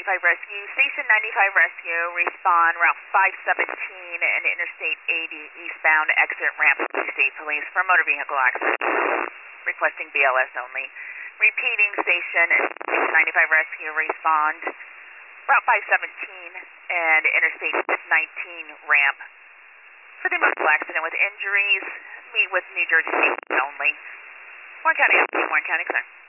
95 Rescue. Station 95 Rescue, respond Route 517 and Interstate 80 eastbound exit ramp State Police for motor vehicle accident. Requesting BLS only. Repeating station 95 Rescue, respond Route 517 and Interstate 19 ramp for the motor accident with injuries. Meet with New Jersey State only. Warren County, Warren County, sir.